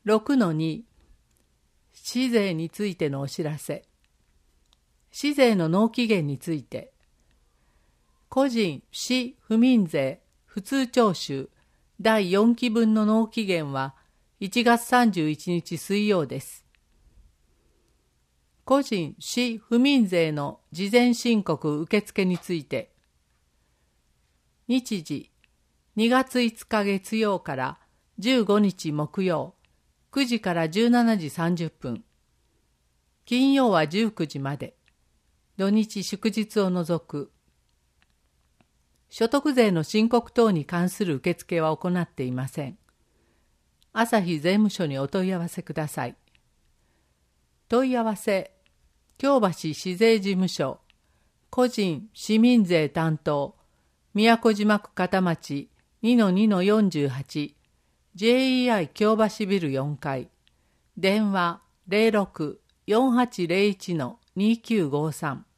6-2 市税についてのお知らせ。市税の納期限について、個人、市、府民税、普通徴収第4期分の納期限は1月31日水曜です。個人、市、府民税の事前申告受付について、日時、2月5日月曜から15日木曜、9時から17時30分。金曜は19時まで。土日祝日を除く。所得税の申告等に関する受付は行っていません。朝日税務署にお問い合わせください。問い合わせ、京橋市税事務所、個人市民税担当、宮古島区片町 2-2-48、JEI 京橋ビル4階、電話06-4801-2953